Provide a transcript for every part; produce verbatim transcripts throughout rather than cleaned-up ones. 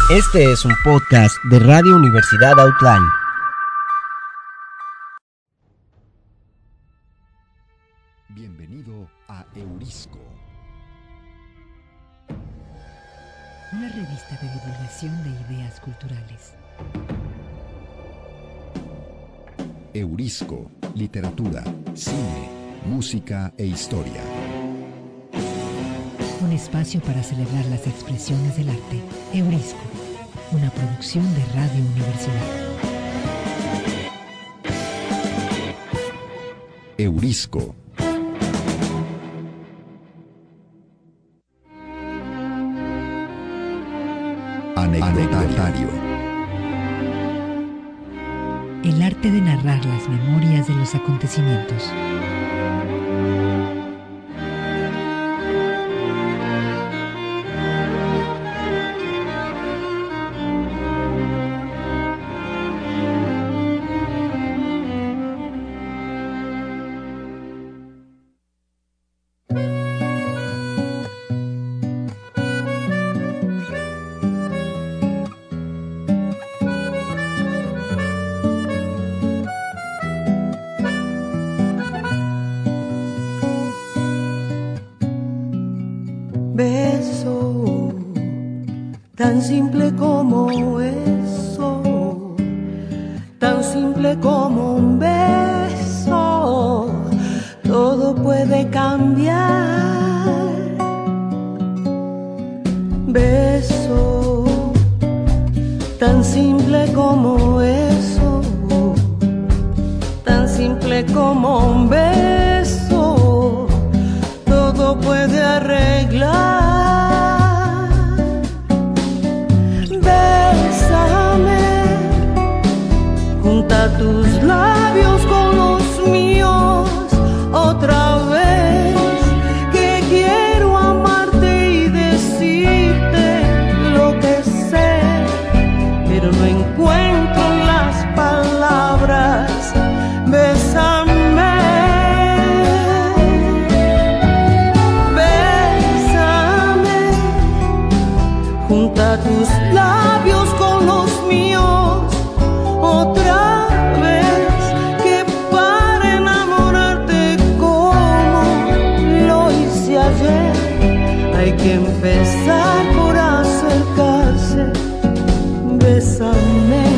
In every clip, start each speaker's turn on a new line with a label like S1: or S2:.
S1: Este es un podcast de Radio Universidad Outline.
S2: Bienvenido a Eurisco,
S3: una revista de divulgación de ideas culturales.
S2: Eurisco, literatura, cine, música e historia.
S3: Un espacio para celebrar las expresiones del arte. Eurisco, una producción de Radio Universidad.
S2: Eurisco. Anecdotario.
S3: El arte de narrar las memorias de los acontecimientos.
S4: Beso, tan simple como eso, tan simple como un beso, todo puede cambiar. Beso, tan simple como eso, tan simple como un beso, todo puede arreglar. Junta tus labios con los míos otra vez, que quiero amarte y decirte lo que sé, pero no encuentro las palabras. Bésame, bésame, junta tus labios con los míos otra vez, que para enamorarte como lo hice ayer, hay que empezar por acercarse. Bésame.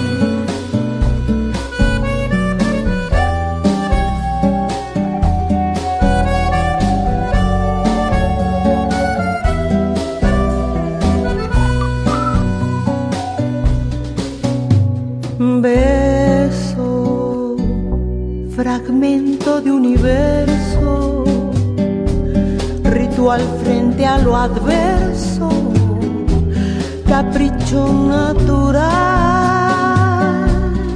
S4: Beso, fragmento de universo, ritual frente a lo adverso, capricho natural.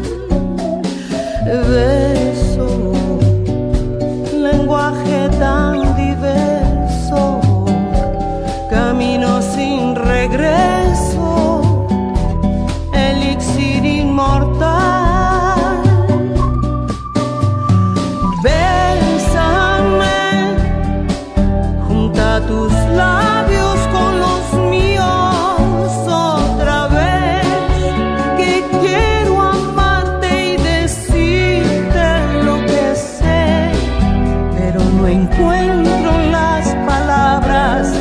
S4: Beso, lenguaje tan diverso, camino sin regreso, elixir inmortal. Bésame, junta tus labios con los míos otra vez, que quiero amarte y decirte lo que sé, pero no encuentro las palabras.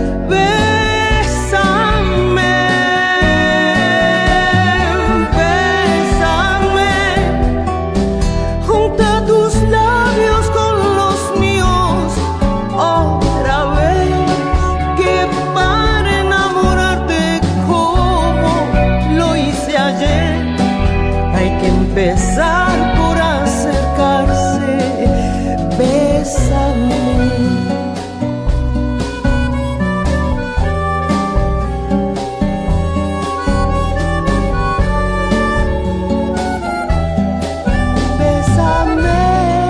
S4: Empezar por acercarse. Bésame. Bésame.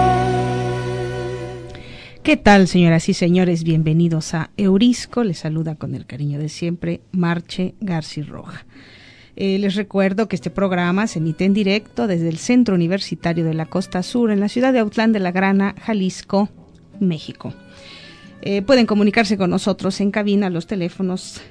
S5: ¿Qué tal, señoras y señores? Bienvenidos a Eurisco. Les saluda con el cariño de siempre Marche García Roja. Eh, les recuerdo que este programa se emite en directo desde el Centro Universitario de la Costa Sur, en la ciudad de Autlán de la Grana, Jalisco, México. Eh, pueden comunicarse con nosotros en cabina, los teléfonos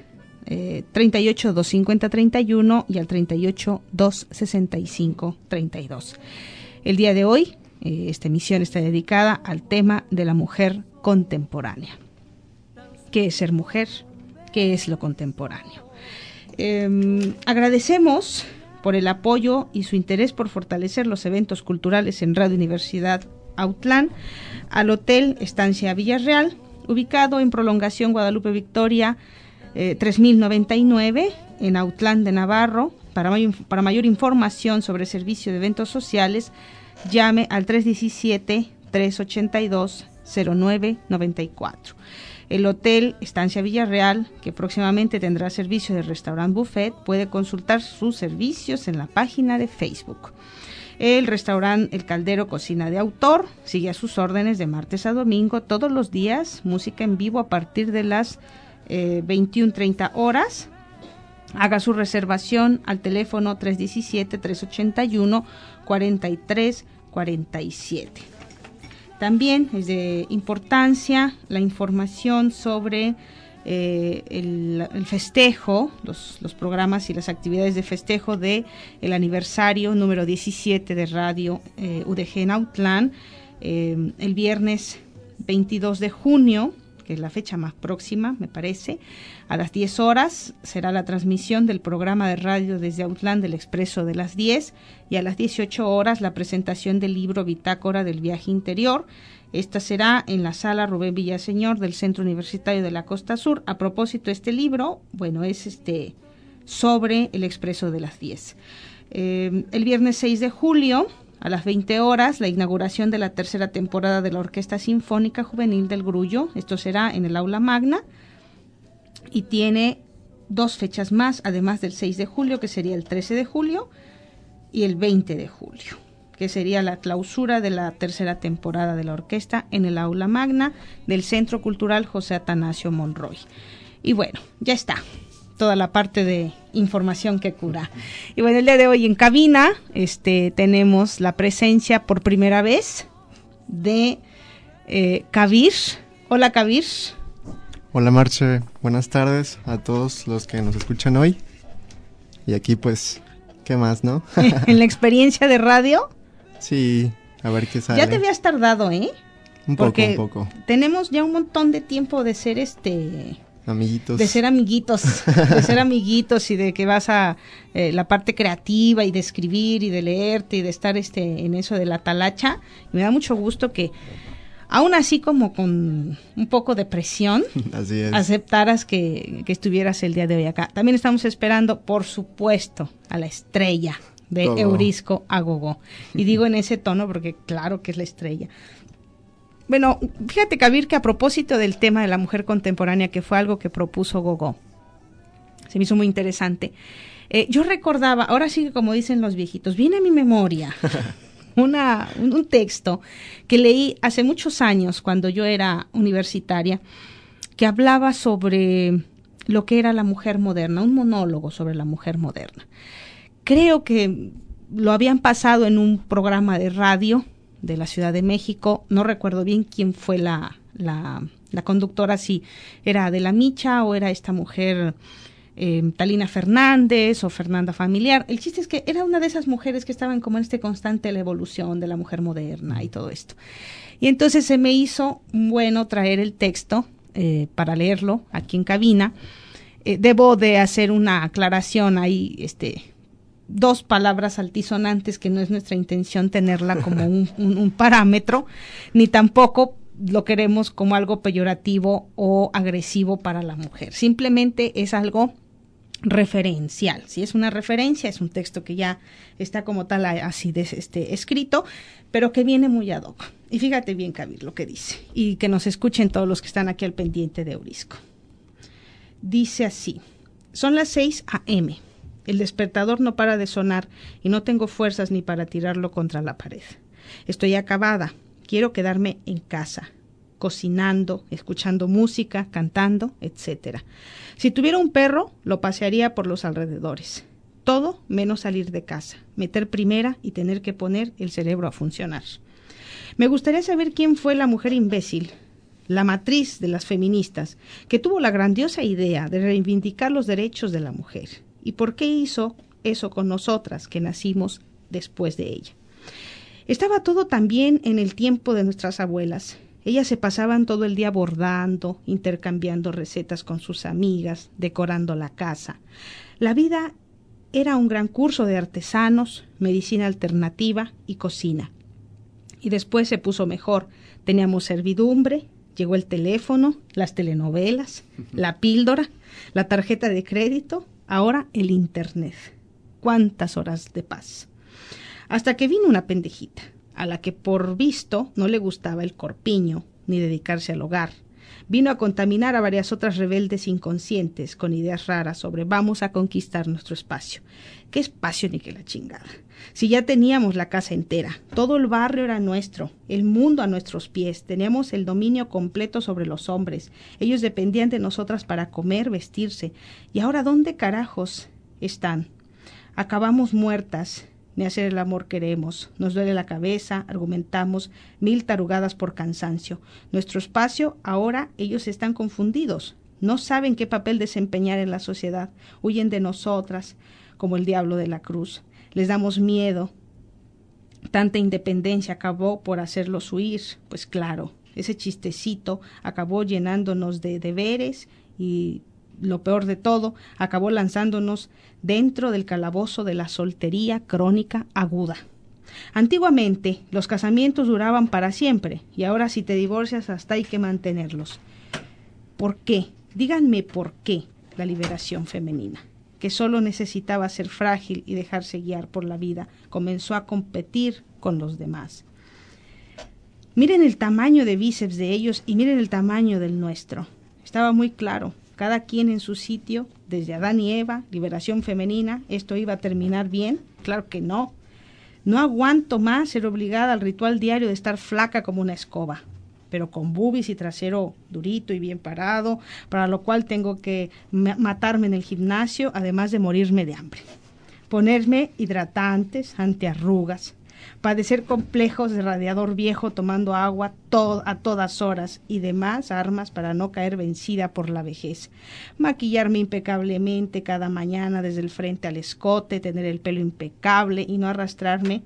S5: eh, treinta y ocho, doscientos cincuenta, treinta y uno y al treinta y ocho, doscientos sesenta y cinco, treinta y dos. El día de hoy, eh, esta emisión está dedicada al tema de la mujer contemporánea. ¿Qué es ser mujer? ¿Qué es lo contemporáneo? Eh, agradecemos por el apoyo y su interés por fortalecer los eventos culturales en Radio Universidad Autlán al Hotel Estancia Villarreal, ubicado en Prolongación Guadalupe Victoria eh, tres mil noventa y nueve en Autlán de Navarro. Para, may- para mayor información sobre el servicio de eventos sociales, llame al tres uno siete, tres ocho dos, cero nueve nueve cuatro. El Hotel Estancia Villarreal, que próximamente tendrá servicio de restaurant buffet, puede consultar sus servicios en la página de Facebook. El restaurante El Caldero Cocina de Autor sigue a sus órdenes de martes a domingo, todos los días, música en vivo a partir de las eh, veintiuna treinta horas. Haga su reservación al teléfono tres uno siete, tres ocho uno, cuatro tres cuatro siete. También es de importancia la información sobre eh, el, el festejo, los, los programas y las actividades de festejo de el aniversario número diecisiete de Radio eh, U D G en Autlán, eh, el viernes veintidós de junio, que es la fecha más próxima, me parece, a las diez horas será la transmisión del programa de radio desde Autlán del Expreso de las diez, y a las dieciocho horas la presentación del libro Bitácora del Viaje Interior. Esta será en la sala Rubén Villaseñor del Centro Universitario de la Costa Sur. A propósito, este libro, bueno, es este sobre el Expreso de las diez. Eh, el viernes seis de julio, a las veinte horas, la inauguración de la tercera temporada de la Orquesta Sinfónica Juvenil del Grullo. Esto será en el Aula Magna y tiene dos fechas más, además del seis de julio, que sería el trece de julio, y el veinte de julio, que sería la clausura de la tercera temporada de la orquesta en el Aula Magna del Centro Cultural José Atanasio Monroy. Y bueno, ya está toda la parte de información que cura. Y bueno, el día de hoy en cabina este, tenemos la presencia por primera vez de eh, Kabir. Hola, Kabir.
S6: Hola, Marche. Buenas tardes a todos los que nos escuchan hoy. Y aquí pues, ¿qué más, no?
S5: En la experiencia de radio.
S6: Sí, a ver qué sale.
S5: Ya te habías tardado, ¿eh?
S6: Un poco,
S5: Porque
S6: un poco.
S5: Tenemos ya un montón de tiempo de ser este...
S6: Amiguitos.
S5: De ser amiguitos, de ser amiguitos y de que vas a eh, la parte creativa y de escribir y de leerte y de estar este en eso de la talacha. Y me da mucho gusto que, aún así como con un poco de presión,
S6: Así es.
S5: aceptaras que, que estuvieras el día de hoy acá. También estamos esperando, por supuesto, a la estrella de
S6: Gogo.
S5: Eurisco a Gogo. Y digo en ese tono porque claro que es la estrella. Bueno, fíjate, Kabir, que a propósito del tema de la mujer contemporánea, que fue algo que propuso Gogo, se me hizo muy interesante. Eh, yo recordaba, ahora sí que como dicen los viejitos, viene a mi memoria una, un, un texto que leí hace muchos años cuando yo era universitaria, que hablaba sobre lo que era la mujer moderna, un monólogo sobre la mujer moderna. Creo que lo habían pasado en un programa de radio de la Ciudad de México, no recuerdo bien quién fue la, la, la conductora, si era Adela Micha o era esta mujer eh, Talina Fernández o Fernanda Familiar. El chiste es que era una de esas mujeres que estaban como en este constante la evolución de la mujer moderna y todo esto. Y entonces se me hizo bueno traer el texto eh, para leerlo aquí en cabina. Eh, debo de hacer una aclaración ahí, este... dos palabras altisonantes que no es nuestra intención tenerla como un, un, un parámetro, ni tampoco lo queremos como algo peyorativo o agresivo para la mujer. Simplemente es algo referencial. Si es una referencia, es un texto que ya está como tal así de, este, escrito, pero que viene muy ad hoc. Y fíjate bien, Kabir, lo que dice, y que nos escuchen todos los que están aquí al pendiente de Eurisco. Dice así: son las seis a eme. El despertador no para de sonar y no tengo fuerzas ni para tirarlo contra la pared. Estoy acabada. Quiero quedarme en casa, cocinando, escuchando música, cantando, etcétera. Si tuviera un perro, lo pasearía por los alrededores. Todo menos salir de casa, meter primera y tener que poner el cerebro a funcionar. Me gustaría saber quién fue la mujer imbécil la matriz de las feministas, que tuvo la grandiosa idea de reivindicar los derechos de la mujer. ¿Y por qué hizo eso con nosotras, que nacimos después de ella? Estaba todo también en el tiempo de nuestras abuelas. Ellas se pasaban todo el día bordando, intercambiando recetas con sus amigas, decorando la casa. La vida era un gran curso de artesanos, medicina alternativa y cocina. Y después se puso mejor. Teníamos servidumbre, llegó el teléfono, las telenovelas, la píldora, la tarjeta de crédito, ahora el internet. ¡Cuántas horas de paz! Hasta que vino una pendejita, a la que por visto no le gustaba el corpiño, ni dedicarse al hogar. Vino a contaminar a varias otras rebeldes inconscientes con ideas raras sobre vamos a conquistar nuestro espacio. ¿Qué espacio ni qué la chingada? Si ya teníamos la casa entera, todo el barrio era nuestro, el mundo a nuestros pies, teníamos el dominio completo sobre los hombres, ellos dependían de nosotras para comer, vestirse, y ahora ¿dónde carajos están? Acabamos muertas. Ni hacer el amor queremos, nos duele la cabeza, argumentamos mil tarugadas por cansancio. Nuestro espacio, ahora ellos están confundidos, no saben qué papel desempeñar en la sociedad, huyen de nosotras como el diablo de la cruz. Les damos miedo, tanta independencia acabó por hacerlos huir, pues claro, ese chistecito acabó llenándonos de deberes y lo peor de todo, acabó lanzándonos dentro del calabozo de la soltería crónica aguda. Antiguamente, los casamientos duraban para siempre, y ahora si te divorcias hasta hay que mantenerlos. ¿Por qué? Díganme por qué la liberación femenina, que solo necesitaba ser frágil y dejarse guiar por la vida, comenzó a competir con los demás. Miren el tamaño de bíceps de ellos y miren el tamaño del nuestro. Estaba muy claro. Cada quien en su sitio, desde Adán y Eva, liberación femenina, ¿esto iba a terminar bien? Claro que no. No aguanto más ser obligada al ritual diario de estar flaca como una escoba, pero con boobies y trasero durito y bien parado, para lo cual tengo que matarme en el gimnasio, además de morirme de hambre. Ponerme hidratantes, antiarrugas, padecer complejos de radiador viejo tomando agua to- a todas horas y demás armas para no caer vencida por la vejez. Maquillarme impecablemente cada mañana desde el frente al escote, tener el pelo impecable y no arrastrarme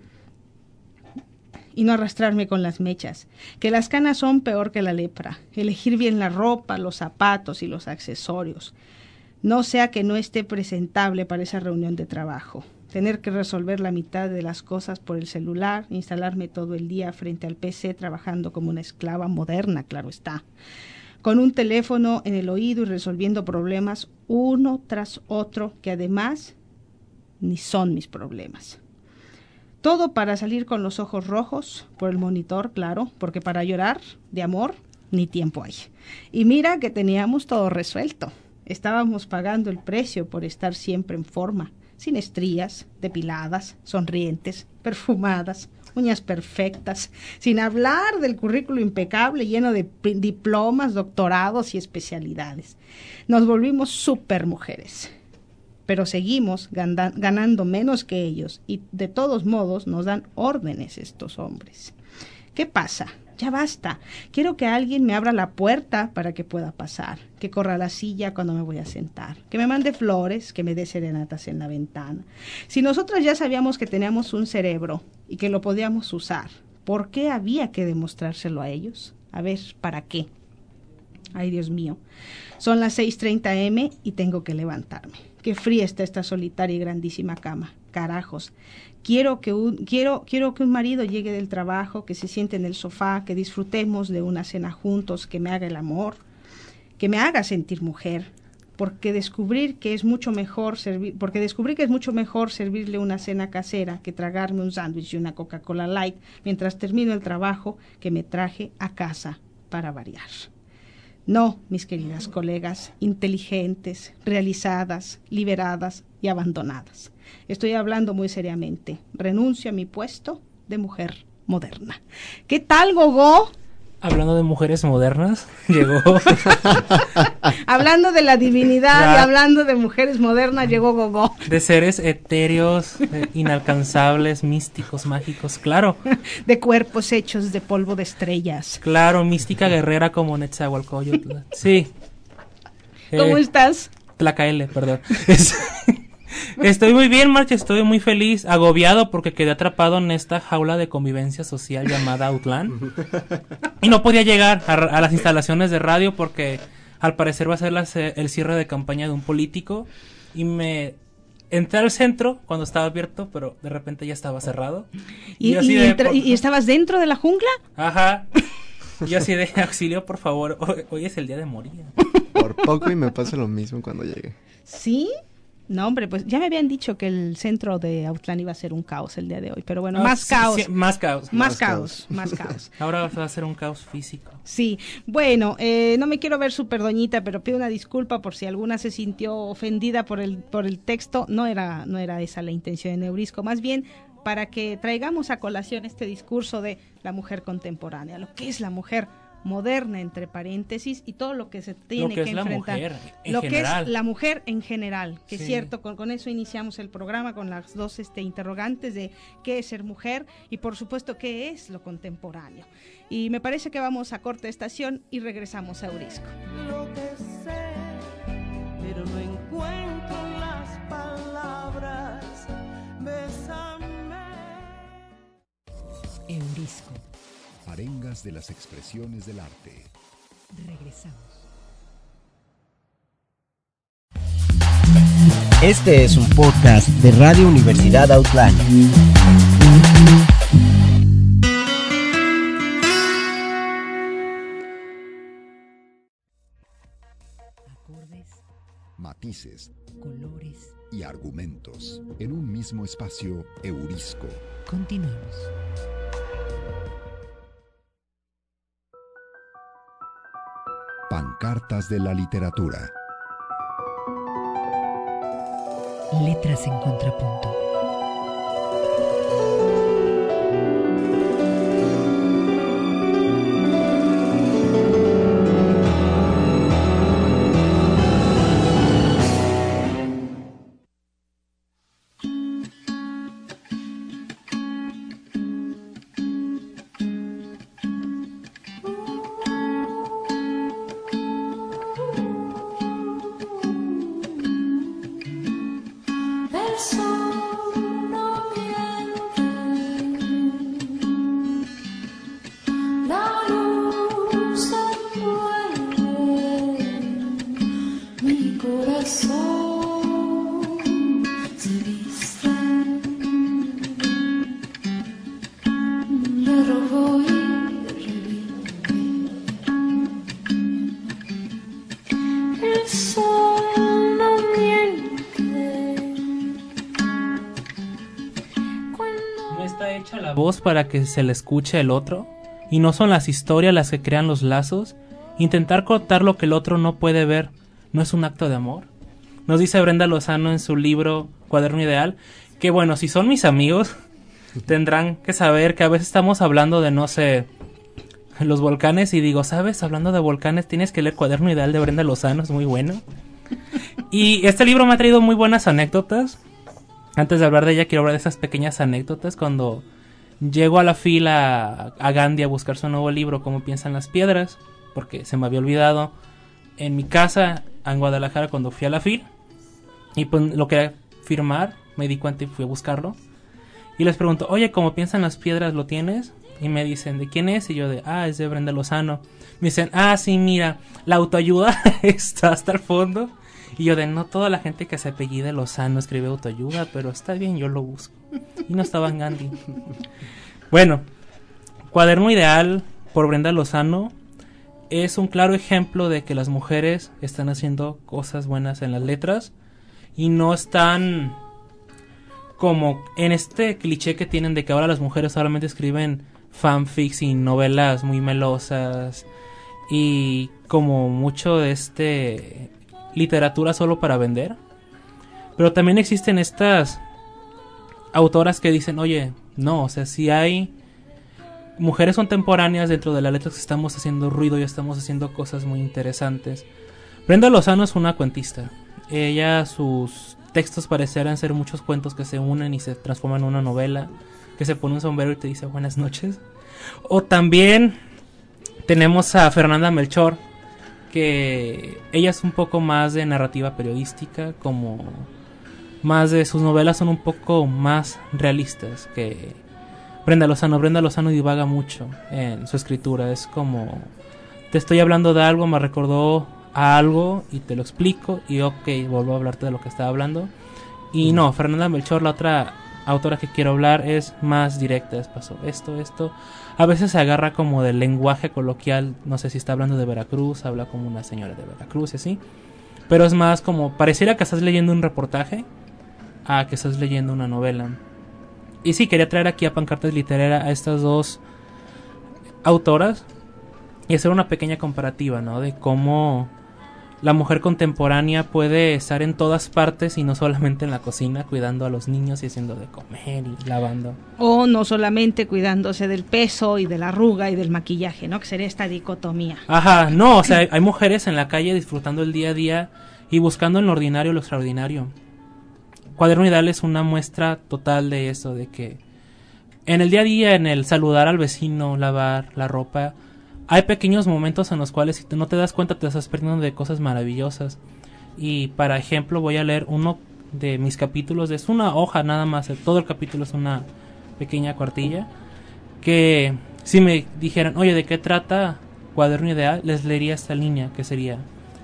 S5: y no arrastrarme con las mechas, que las canas son peor que la lepra, elegir bien la ropa, los zapatos y los accesorios, no sea que no esté presentable para esa reunión de trabajo. Tener que resolver la mitad de las cosas por el celular, instalarme todo el día frente al P C trabajando como una esclava moderna, claro está, con un teléfono en el oído y resolviendo problemas uno tras otro que además ni son mis problemas. Todo para salir con los ojos rojos por el monitor, claro, porque para llorar de amor ni tiempo hay. Y mira que teníamos todo resuelto. Estábamos pagando el precio por estar siempre en forma, sin estrías, depiladas, sonrientes, perfumadas, uñas perfectas, sin hablar del currículo impecable lleno de p- diplomas, doctorados y especialidades. Nos volvimos supermujeres, pero seguimos ganda- ganando menos que ellos y de todos modos nos dan órdenes estos hombres. ¿Qué pasa? Ya basta. Quiero que alguien me abra la puerta para que pueda pasar, que corra la silla cuando me voy a sentar, que me mande flores, que me dé serenatas en la ventana. Si nosotras ya sabíamos que teníamos un cerebro y que lo podíamos usar, ¿por qué había que demostrárselo a ellos? A ver, ¿para qué? Ay, Dios mío. Son las seis treinta eme y tengo que levantarme. Qué fría está esta solitaria y grandísima cama. Carajos. Quiero que un, quiero, quiero que un marido llegue del trabajo, que se siente en el sofá, que disfrutemos de una cena juntos, que me haga el amor, que me haga sentir mujer, porque descubrir que es mucho mejor servir, porque descubrí que es mucho mejor servirle una cena casera que tragarme un sándwich y una Coca-Cola Light mientras termino el trabajo que me traje a casa para variar. No, mis queridas colegas, inteligentes, realizadas, liberadas y abandonadas. Estoy hablando muy seriamente. Renuncio a mi puesto de mujer moderna. ¿Qué tal, Gogó?
S7: Hablando de mujeres modernas, llegó.
S5: Hablando de la divinidad
S7: Ya.
S5: y hablando de mujeres modernas, llegó Gogó.
S7: De seres etéreos, eh, inalcanzables, místicos, mágicos, claro.
S5: De cuerpos hechos de polvo de estrellas.
S7: Claro, mística guerrera como Netzahualcóyotl. Sí.
S5: ¿Cómo
S7: Eh,
S5: estás?
S7: Tlacaele, perdón. Es- Estoy muy bien, Marcha, estoy muy feliz, agobiado porque quedé atrapado en esta jaula de convivencia social llamada Autlán. Y no podía llegar a, a las instalaciones de radio porque al parecer va a ser la ce- el cierre de campaña de un político. Y me entré al centro cuando estaba abierto, pero de repente ya estaba cerrado.
S5: ¿Y,
S7: yo así
S5: y
S7: de,
S5: entra-
S7: por-
S5: y estabas dentro de la jungla?
S7: Ajá. Y yo así de auxilio, por favor, hoy, hoy es el día de morir.
S6: Por poco y me pasa lo mismo cuando llegue.
S5: ¿Sí? No, hombre, pues ya me habían dicho que el centro de Autlán iba a ser un caos el día de hoy, pero bueno,
S7: Ah,
S5: más
S7: sí,
S5: caos.
S7: sí, más caos.
S5: Más
S6: Más
S5: caos, más caos.
S7: Ahora va a ser un caos físico.
S5: Sí, bueno, eh, no me quiero ver súper doñita, pero pido una disculpa por si alguna se sintió ofendida por el por el texto. No era no era esa la intención de Eurisco, más bien para que traigamos a colación este discurso de la mujer contemporánea, lo que es la mujer moderna, entre paréntesis, y todo lo que se tiene
S7: que
S5: que,
S7: es la
S5: enfrentar.
S7: mujer, en
S5: lo que
S7: general.
S5: es la mujer en general, que
S7: Sí.
S5: es cierto, con, con eso iniciamos el programa, con las dos este, interrogantes de qué es ser mujer y por supuesto qué es lo contemporáneo. Y me parece que vamos a corte de estación y regresamos a Eurisco.
S4: Lo que sé, pero no encuentro las palabras. Bésame.
S3: Eurisco.
S2: Arengas de las expresiones del arte.
S3: Regresamos.
S1: Este es un podcast de Radio Universidad Autlán.
S3: Acordes,
S2: Matices
S3: colores.
S2: y argumentos en un mismo espacio Eurisco.
S3: Continuamos.
S2: Pancartas de la literatura.
S3: Letras en contrapunto.
S8: El sol no miente, la luz envuelve mi corazón, se viste de rojo y revive. El sol no miente.
S7: No está hecha la voz para que se le escuche el otro, y no son las historias las que crean los lazos. Intentar cortar lo que el otro no puede ver no es un acto de amor. Nos dice Brenda Lozano en su libro Cuaderno Ideal, que bueno, si son mis amigos, tendrán que saber que a veces estamos hablando de, no sé, los volcanes, y digo, ¿sabes? Hablando de volcanes, tienes que leer Cuaderno Ideal de Brenda Lozano, es muy bueno. Y este libro me ha traído muy buenas anécdotas. Antes de hablar de ella, quiero hablar de esas pequeñas anécdotas. Cuando llego a la fila a Gandhi a buscar su nuevo libro, Cómo piensan las piedras, porque se me había olvidado en mi casa en Guadalajara cuando fui a la fila, y pues lo quería firmar, me di cuenta y fui a buscarlo. Y les pregunto, oye, ¿Cómo piensan las piedras lo tienes? Y me dicen, ¿de quién es? Y yo de, ah, es de Brenda Lozano. Me dicen, ah, sí, mira, la autoayuda está hasta el fondo. Y yo de, no toda la gente que se apellida Lozano escribe autoayuda, pero está bien, yo lo busco. Y no estaba en Gandhi. Bueno, Cuaderno Ideal por Brenda Lozano es un claro ejemplo de que las mujeres están haciendo cosas buenas en las letras y no están como en este cliché que tienen de que ahora las mujeres solamente escriben fanfics y novelas muy melosas y como mucho de este literatura solo para vender. Pero también existen estas autoras que dicen, oye, no, o sea, si hay mujeres contemporáneas dentro de las letras que estamos haciendo ruido y estamos haciendo cosas muy interesantes. Brenda Lozano es una cuentista. Ella, sus textos parecerán ser muchos cuentos que se unen y se transforman en una novela, que se pone un sombrero y te dice buenas noches. O también tenemos a Fernanda Melchor, que ella es un poco más de narrativa periodística, como más de sus novelas son un poco más realistas que Brenda Lozano. Brenda Lozano divaga mucho en su escritura, es como te estoy hablando de algo, me recordó a algo y te lo explico y ok, vuelvo a hablarte de lo que estaba hablando. Y no, Fernanda Melchor, la otra autora que quiero hablar, es más directa, es pasó esto, esto. A veces se agarra como del lenguaje coloquial, no sé si está hablando de Veracruz, habla como una señora de Veracruz y así. Pero es más como, pareciera que estás leyendo un reportaje a que estás leyendo una novela. Y sí, quería traer aquí a Pancartas Literaria a estas dos autoras y hacer una pequeña comparativa, ¿no? De cómo la mujer contemporánea puede estar en todas partes y no solamente en la cocina cuidando a los niños y haciendo de comer y lavando.
S5: O no solamente cuidándose del peso y de la arruga y del maquillaje, ¿no? Que sería esta dicotomía.
S7: Ajá, no, o sea, hay, hay mujeres en la calle disfrutando el día a día y buscando en lo ordinario lo extraordinario. Cuaderno Ideal es una muestra total de eso, de que en el día a día, en el saludar al vecino, lavar la ropa, hay pequeños momentos en los cuales si no te das cuenta te estás perdiendo de cosas maravillosas. Y para ejemplo voy a leer uno de mis capítulos, es una hoja nada más, todo el capítulo es una pequeña cuartilla, que si me dijeran, oye, ¿de qué trata Cuaderno Ideal? Les leería esta línea, que sería: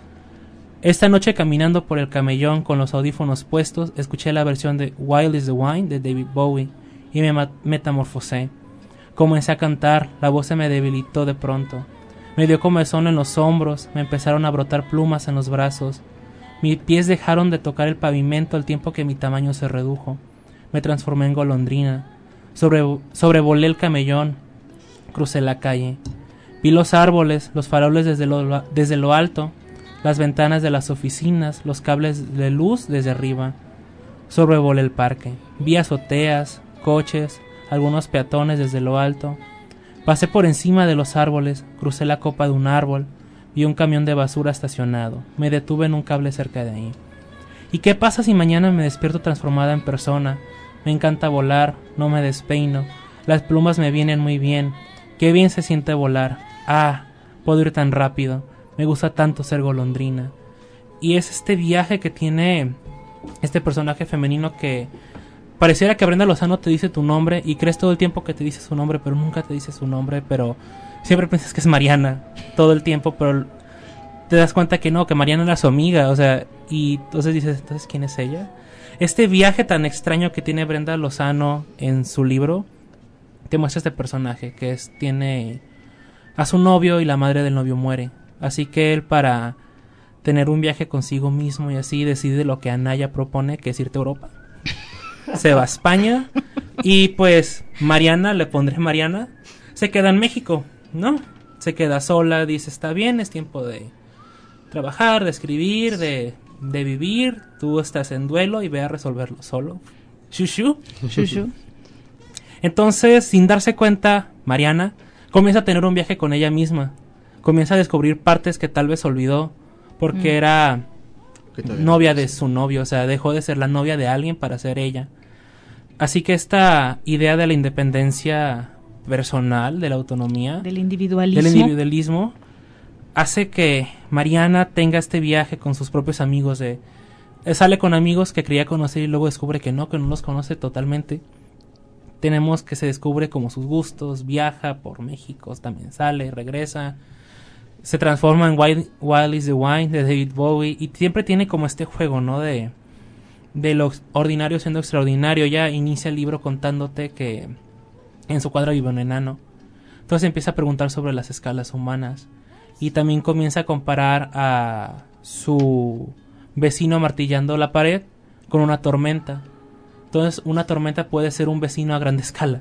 S7: esta noche caminando por el camellón con los audífonos puestos, escuché la versión de Wild is the Wine de David Bowie y me ma- metamorfosé. Comencé a cantar, la voz se me debilitó de pronto. Me dio comezón en los hombros, me empezaron a brotar plumas en los brazos. Mis pies dejaron de tocar el pavimento al tiempo que mi tamaño se redujo. Me transformé en golondrina. Sobre, sobrevolé el camellón, crucé la calle. Vi los árboles, los faroles desde lo, desde lo alto, las ventanas de las oficinas, los cables de luz desde arriba. Sobrevolé el parque. Vi azoteas, coches, algunos peatones desde lo alto. Pasé por encima de los árboles, crucé la copa de un árbol, vi un camión de basura estacionado, me detuve en un cable cerca de ahí. ¿Y qué pasa si mañana me despierto transformada en persona? Me encanta volar, no me despeino, las plumas me vienen muy bien, qué bien se siente volar. Ah, puedo ir tan rápido, me gusta tanto ser golondrina. Y es este viaje que tiene este personaje femenino que pareciera que Brenda Lozano te dice tu nombre y crees todo el tiempo que te dice su nombre, pero nunca te dice su nombre, pero siempre piensas que es Mariana todo el tiempo, pero te das cuenta que no, que Mariana era su amiga, o sea, y entonces dices, entonces, ¿quién es ella? Este viaje tan extraño que tiene Brenda Lozano en su libro te muestra este personaje que es, tiene a su novio y la madre del novio muere, así que él, para tener un viaje consigo mismo y así, decide lo que Anaya propone, que es irte a Europa. Se va a España y pues Mariana, le pondré Mariana, se queda en México, ¿no? Se queda sola, dice, está bien, es tiempo de trabajar, de escribir, de, de vivir, tú estás en duelo y ve a resolverlo solo. Shushu, shushu. Entonces, sin darse cuenta, Mariana comienza a tener un viaje con ella misma, comienza a descubrir partes que tal vez olvidó porque mm. era novia de su novio, o sea, dejó de ser la novia de alguien para ser ella. Así que esta idea de la independencia personal, de la autonomía,
S5: del individualismo,
S7: del individualismo hace que Mariana tenga este viaje con sus propios amigos. De, sale con amigos que creía conocer y luego descubre que no, que no los conoce totalmente. Tenemos que se descubre como sus gustos, viaja por México, también sale, regresa, se transforma en Wild, Wild is the Wine de David Bowie y siempre tiene como este juego, ¿no? De, de lo ordinario siendo extraordinario. Ya inicia el libro contándote que en su cuadra vive un enano. Entonces empieza a preguntar sobre las escalas humanas y también comienza a comparar a su vecino martillando la pared con una tormenta. Entonces una tormenta puede ser un vecino a gran escala.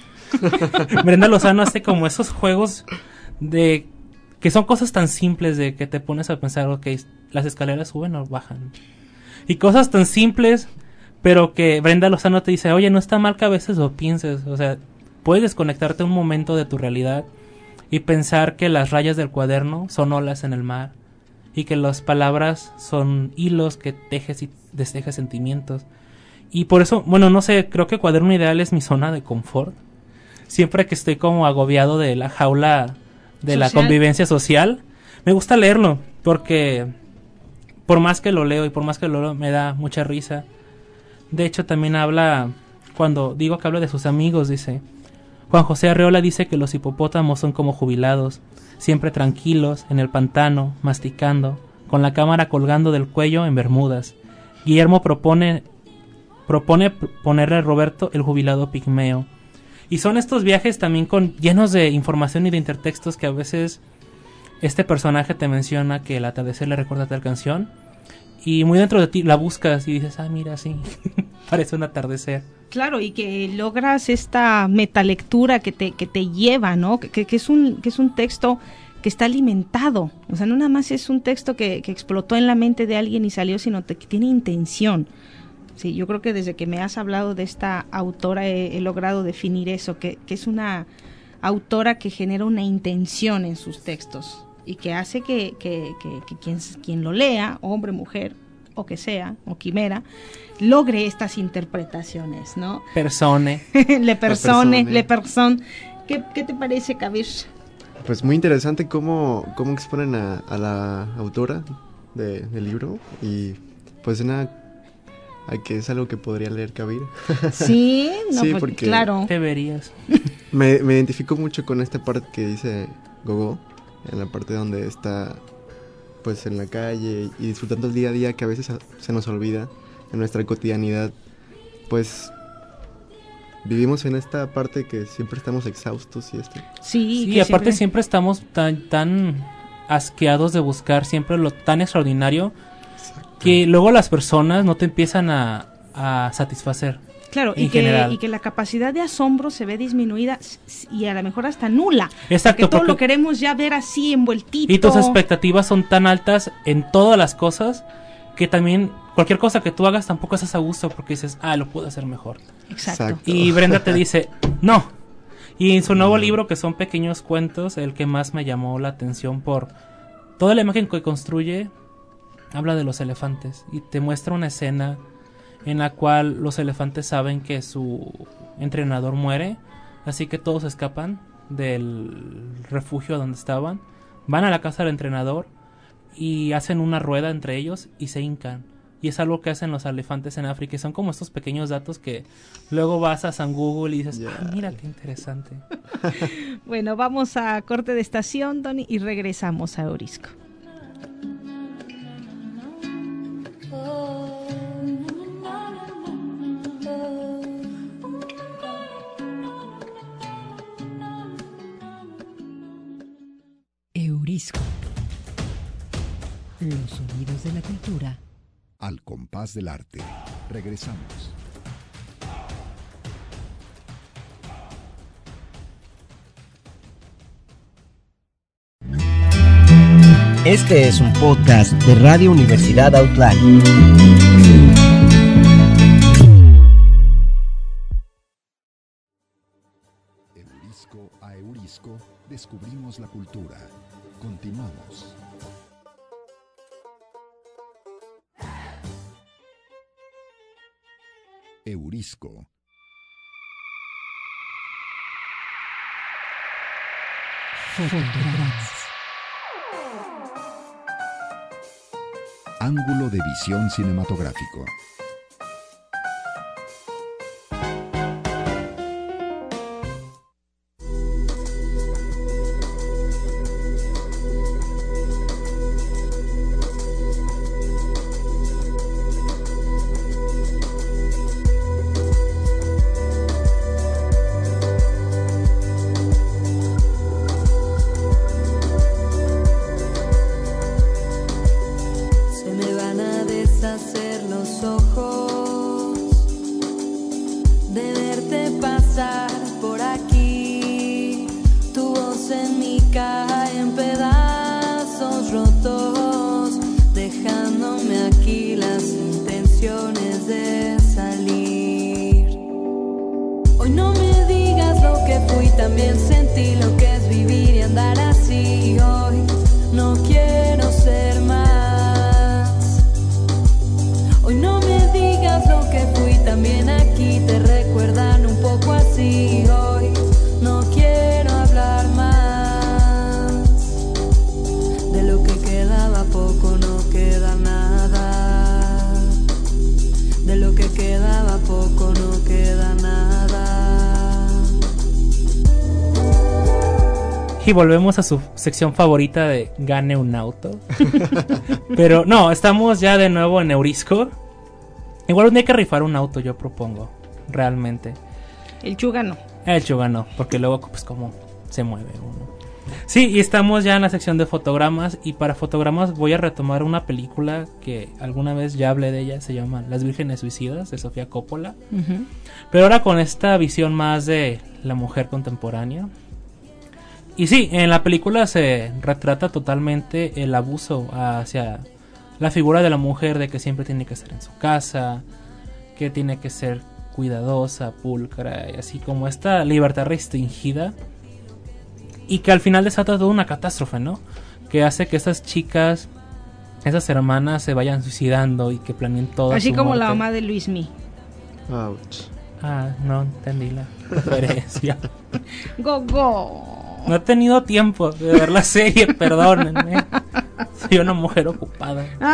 S7: Brenda Lozano hace como esos juegos de que son cosas tan simples de que te pones a pensar, ok, las escaleras suben o bajan. Y cosas tan simples, pero que Brenda Lozano te dice, oye, no está mal que a veces lo pienses. O sea, puedes desconectarte un momento de tu realidad y pensar que las rayas del cuaderno son olas en el mar y que las palabras son hilos que tejes y destejes sentimientos. Y por eso, bueno, no sé, creo que Cuaderno Ideal es mi zona de confort. Siempre que estoy como agobiado de la jaula de la
S5: Social.
S7: convivencia social, me gusta leerlo, porque por más que lo leo y por más que lo leo, me da mucha risa. De hecho, también habla, cuando digo que habla de sus amigos, dice, Juan José Arreola dice que los hipopótamos son como jubilados, siempre tranquilos, en el pantano, masticando, con la cámara colgando del cuello en bermudas. Guillermo propone, propone ponerle a Roberto el jubilado pigmeo. Y son estos viajes también con llenos de información y de intertextos que a veces este personaje te menciona que el atardecer le recuerda tal canción y muy dentro de ti la buscas y dices, ah, mira, sí, parece un atardecer.
S5: Claro, y que logras esta metalectura que te, que te lleva, ¿no? Que, que, es un, que es un texto que está alimentado. O sea, no nada más es un texto que, que explotó en la mente de alguien y salió, sino te, que tiene intención. Sí, yo creo que desde que me has hablado de esta autora he, he logrado definir eso, que, que es una autora que genera una intención en sus textos y que hace que, que, que, que quien, quien lo lea, hombre, mujer, o que sea, o quimera, logre estas interpretaciones, ¿no?
S7: Persone.
S5: le persone,
S6: persone.
S5: le person. ¿Qué, qué te parece, Kabir?
S6: Pues muy interesante cómo, cómo exponen a, a la autora de, del libro y pues una a que es algo que podría leer Kabir.
S5: Sí, no,
S6: Sí,
S5: pues,
S6: porque-
S5: claro.
S7: Deberías.
S6: Me, me identifico mucho con esta parte que dice Gogo, en la parte donde está pues en la calle y disfrutando el día a día que a veces a- se nos olvida en nuestra cotidianidad. Pues vivimos en esta parte que siempre estamos exhaustos y esto.
S5: Sí,
S7: Sí,
S5: que
S7: aparte siempre estamos tan, tan asqueados de buscar siempre lo tan extraordinario que luego las personas no te empiezan a, a satisfacer.
S5: Claro,
S7: en
S5: y que,
S7: general.
S5: y que la capacidad de asombro se ve disminuida s- s- y a lo mejor hasta nula.
S7: Exacto,
S5: Porque todo
S7: porque-
S5: lo queremos ya ver así envueltito.
S7: Y tus expectativas son tan altas en todas las cosas que también cualquier cosa que tú hagas tampoco estás a gusto porque dices, ah, lo puedo hacer mejor.
S5: Exacto.
S6: Exacto.
S7: Y Brenda te dice, no. Y en su nuevo libro, que son pequeños cuentos, el que más me llamó la atención por toda la imagen que construye, habla de los elefantes y te muestra una escena en la cual los elefantes saben que su entrenador muere, así que todos escapan del refugio donde estaban, van a la casa del entrenador y hacen una rueda entre ellos y se hincan. Y es algo que hacen los elefantes en África y son como estos pequeños datos que luego vas a San Google y dices,
S6: Ya.
S7: ah, mira qué interesante.
S5: Bueno, vamos a corte de estación, Tony, y regresamos a Eurisco.
S3: Eurisco. Los sonidos de la cultura.
S2: Al compás del arte. Regresamos.
S1: Este es un podcast de Radio Universidad Outland.
S2: Eurisco a Eurisco, descubrimos la cultura. Continuamos. Eurisco.
S3: Fotogramas.
S2: Ángulo de visión cinematográfico.
S8: Se me van a deshacer los ojos de verte pasar por aquí. Tu voz en mí cae en pedazos rotos, dejándome aquí las intenciones de salir. Hoy no me digas lo que también sentí lo que es vivir y andar así. Hoy no quiero ser más. Hoy no me digas lo que fui, también aquí te recuerdan un poco así. Hoy no quiero hablar más. De lo que quedaba poco no queda nada. De lo que quedaba poco no queda nada.
S7: Y volvemos a su sección favorita de Gane un auto. Pero no, estamos ya de nuevo en Eurisco. Igual un día hay que rifar un auto, yo propongo. Realmente.
S5: El Chuga no.
S7: El Chuga no, porque luego pues como se mueve uno. Sí, y estamos ya en la sección de fotogramas. Y para fotogramas voy a retomar una película que alguna vez ya hablé de ella. Se llama Las Vírgenes Suicidas, de Sofía Coppola. Uh-huh. Pero ahora con esta visión más de la mujer contemporánea. Y sí, en la película se retrata totalmente el abuso hacia la figura de la mujer, de que siempre tiene que estar en su casa, que tiene que ser cuidadosa, pulcra, y así como esta libertad restringida, y que al final desata toda una catástrofe, ¿no? Que hace que esas chicas, esas hermanas se vayan suicidando y que planeen todo.
S5: Así como
S7: muerte.
S5: La mamá de Luismi.
S6: Ouch.
S7: Ah, no entendí la referencia.
S5: Go, go.
S7: No he tenido tiempo de ver la serie, perdónenme. Soy una mujer ocupada.
S5: Ah.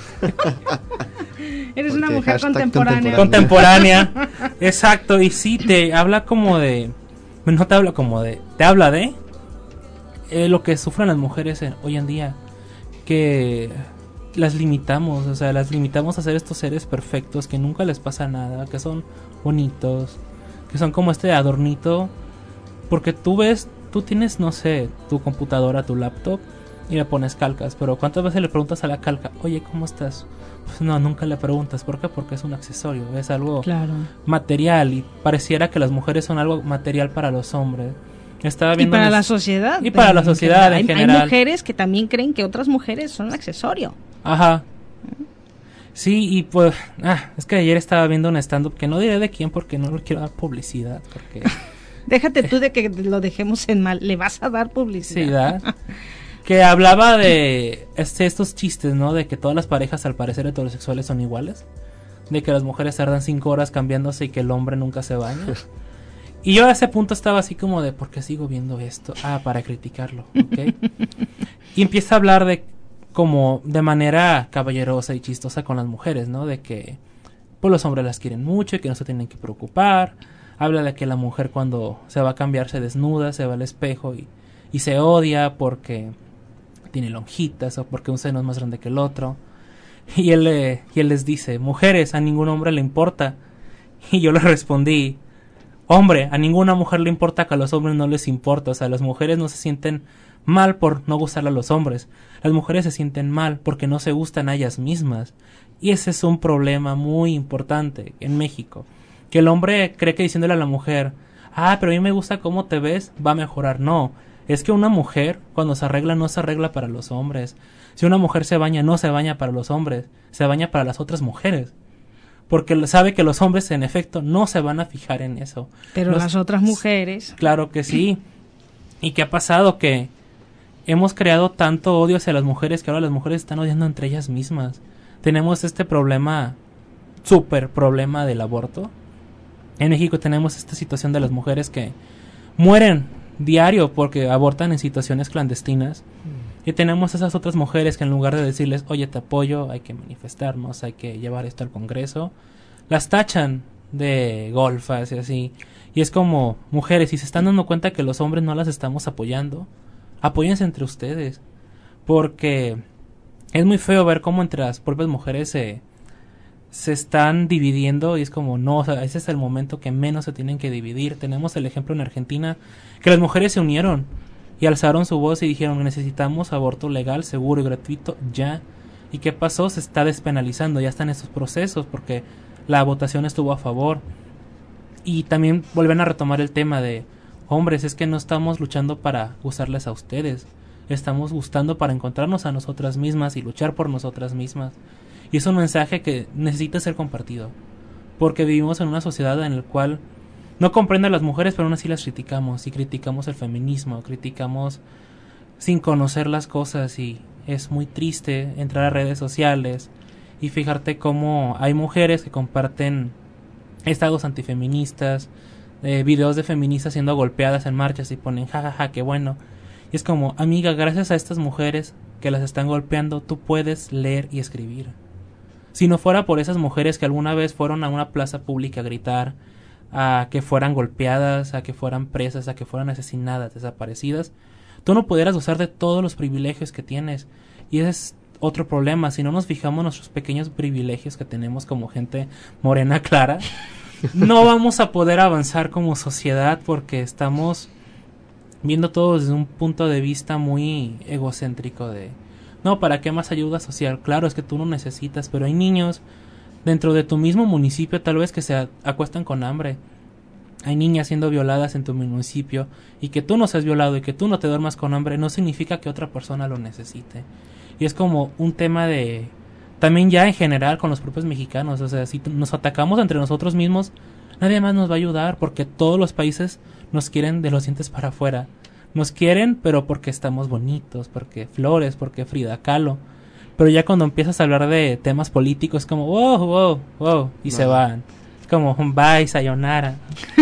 S5: Eres una
S6: Porque
S5: mujer
S6: contemporánea.
S5: contemporánea.
S7: Contemporánea, exacto. Y sí, te habla como de... No te habla como de... Te habla de... Eh, lo que sufren las mujeres en, hoy en día. Que las limitamos, o sea, las limitamos a ser estos seres perfectos, que nunca les pasa nada, que son bonitos, que son como este adornito. Porque tú ves... Tú tienes, no sé, tu computadora, tu laptop, y le pones calcas, pero ¿cuántas veces le preguntas a la calca, oye, ¿cómo estás? Pues no, nunca le preguntas. ¿Por qué? Porque es un accesorio, es algo claro. material, y pareciera que las mujeres son algo material para los hombres. Estaba viendo
S5: y para
S7: mis...
S5: la sociedad.
S7: Y para la sociedad en general.
S5: Hay mujeres que también creen que otras mujeres son un accesorio.
S7: Ajá. Sí, y pues, ah, es que ayer estaba viendo un stand-up que no diré de quién porque no le quiero dar publicidad, porque...
S5: Déjate tú de que lo dejemos en mal. Le vas a dar publicidad.
S7: Sí, que hablaba de este, estos chistes, ¿no? De que todas las parejas al parecer heterosexuales son iguales. De que las mujeres tardan cinco horas cambiándose y que el hombre nunca se baña. Y yo a ese punto estaba así como de, ¿por qué sigo viendo esto? Ah, para criticarlo, ¿ok? Y empieza a hablar de como de manera caballerosa y chistosa con las mujeres, ¿no? De que pues los hombres las quieren mucho y que no se tienen que preocupar. Habla de que la mujer cuando se va a cambiar se desnuda, se va al espejo y, y se odia porque tiene lonjitas o porque un seno es más grande que el otro. Y él, eh, y él les dice, mujeres, a ningún hombre le importa. Y yo le respondí, hombre, a ninguna mujer le importa que a los hombres no les importa. O sea, las mujeres no se sienten mal por no gustarle a los hombres. Las mujeres se sienten mal porque no se gustan a ellas mismas. Y ese es un problema muy importante en México. Que el hombre cree que diciéndole a la mujer, ah, pero a mí me gusta cómo te ves, va a mejorar. No, es que una mujer cuando se arregla no se arregla para los hombres. Si una mujer se baña, no se baña para los hombres, se baña para las otras mujeres. Porque sabe que los hombres en efecto no se van a fijar en eso.
S5: Pero los, las otras mujeres...
S7: Claro que sí. ¿Y qué ha pasado? Que hemos creado tanto odio hacia las mujeres que ahora las mujeres están odiando entre ellas mismas. Tenemos este problema, súper problema del aborto. En México tenemos esta situación de las mujeres que mueren diario porque abortan en situaciones clandestinas. Mm. Y tenemos esas otras mujeres que en lugar de decirles, oye, te apoyo, hay que manifestarnos, hay que llevar esto al Congreso, las tachan de golfas y así. Y es como, mujeres, si se están dando cuenta que los hombres no las estamos apoyando, apóyense entre ustedes. Porque es muy feo ver cómo entre las propias mujeres se... se están dividiendo y es como no, o sea, ese es el momento que menos se tienen que dividir. Tenemos el ejemplo en Argentina que las mujeres se unieron y alzaron su voz y dijeron necesitamos aborto legal, seguro y gratuito ya. ¿Y qué pasó? Se está despenalizando, ya están esos procesos porque la votación estuvo a favor. Y también vuelven a retomar el tema de hombres, es que no estamos luchando para gustarles a ustedes, estamos gustando para encontrarnos a nosotras mismas y luchar por nosotras mismas. Y es un mensaje que necesita ser compartido, porque vivimos en una sociedad en la cual no comprende a las mujeres, pero aún así las criticamos, y criticamos el feminismo, criticamos sin conocer las cosas, y es muy triste entrar a redes sociales y fijarte cómo hay mujeres que comparten estados antifeministas, eh, videos de feministas siendo golpeadas en marchas y ponen jajaja, ja, ja, qué bueno. Y es como, amiga, gracias a estas mujeres que las están golpeando, tú puedes leer y escribir. Si no fuera por esas mujeres que alguna vez fueron a una plaza pública a gritar, a que fueran golpeadas, a que fueran presas, a que fueran asesinadas, desaparecidas, tú no pudieras gozar de todos los privilegios que tienes. Y ese es otro problema. Si no nos fijamos en nuestros pequeños privilegios que tenemos como gente morena clara, no vamos a poder avanzar como sociedad, porque estamos viendo todo desde un punto de vista muy egocéntrico de, no, ¿para qué más ayuda social? Claro, es que tú no necesitas, pero hay niños dentro de tu mismo municipio tal vez que se acuestan con hambre. Hay niñas siendo violadas en tu municipio, y que tú no seas violado y que tú no te duermas con hambre no significa que otra persona lo necesite. Y es como un tema de, también ya en general con los propios mexicanos, o sea, si nos atacamos entre nosotros mismos, nadie más nos va a ayudar, porque todos los países nos quieren de los dientes para afuera. Nos quieren, pero porque estamos bonitos, porque Flores, porque Frida Kahlo. Pero ya cuando empiezas a hablar de temas políticos, es como, wow, wow, wow, y no. Se van. Es como, bye, sayonara.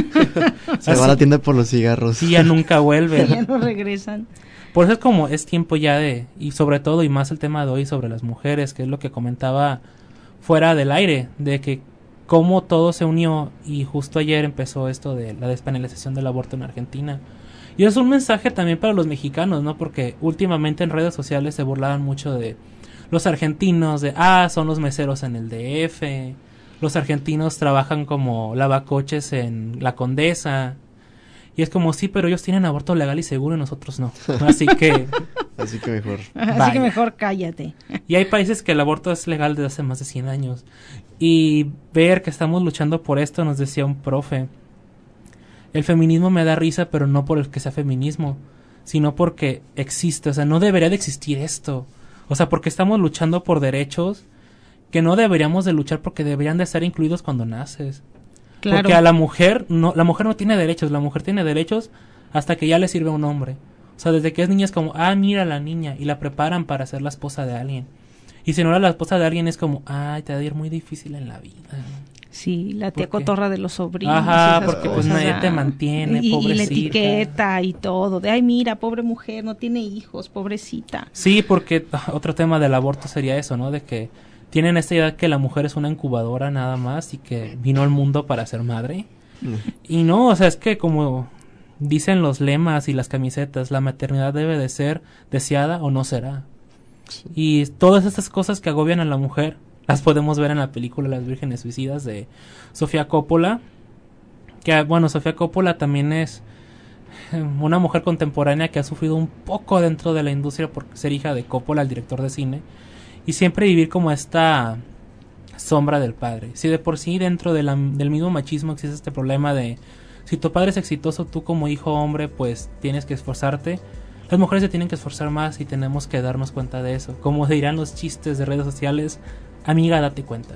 S6: Se va a la tienda por los cigarros.
S7: Y ya nunca vuelven.
S5: Ya no regresan.
S7: Por eso es como, es tiempo ya de, y sobre todo, y más el tema de hoy sobre las mujeres, que es lo que comentaba fuera del aire, de que cómo todo se unió, y justo ayer empezó esto de la despenalización del aborto en Argentina. Y es un mensaje también para los mexicanos, ¿no? Porque últimamente en redes sociales se burlaban mucho de los argentinos, de, ah, son los meseros en el D F, los argentinos trabajan como lavacoches en La Condesa. Y es como, sí, pero ellos tienen aborto legal y seguro y nosotros no. Así que...
S6: Así que mejor.
S5: Así que mejor cállate.
S7: Y hay países que el aborto es legal desde hace más de cien años. Y ver que estamos luchando por esto, nos decía un profe, el feminismo me da risa, pero no por el que sea feminismo, sino porque existe. O sea, no debería de existir esto. O sea, porque estamos luchando por derechos que no deberíamos de luchar, porque deberían de estar incluidos cuando naces. Claro. Porque a la mujer, no, la mujer no tiene derechos, la mujer tiene derechos hasta que ya le sirve a un hombre. O sea, desde que es niña es como, ah, mira la niña, y la preparan para ser la esposa de alguien. Y si no era la esposa de alguien es como, ay, te va a ir muy difícil en la vida.
S5: Sí, la tía cotorra de los sobrinos.
S7: Ajá, porque pues nadie te mantiene,
S5: y,
S7: pobrecita.
S5: Y la etiqueta y todo, de ay, mira, pobre mujer, no tiene hijos, pobrecita.
S7: Sí, porque otro tema del aborto sería eso, ¿no? De que tienen esta idea que la mujer es una incubadora nada más y que vino al mundo para ser madre. Mm. Y no, o sea, es que como dicen los lemas y las camisetas, la maternidad debe de ser deseada o no será. Sí. Y todas estas cosas que agobian a la mujer las podemos ver en la película Las Vírgenes Suicidas de Sofía Coppola, que bueno, Sofía Coppola también es una mujer contemporánea que ha sufrido un poco dentro de la industria por ser hija de Coppola, el director de cine, y siempre vivir como esta sombra del padre. Si de por sí dentro de la, del mismo machismo existe este problema de si tu padre es exitoso, tú como hijo hombre pues tienes que esforzarte, las mujeres se tienen que esforzar más y tenemos que darnos cuenta de eso. Como dirán los chistes de redes sociales, amiga, date cuenta.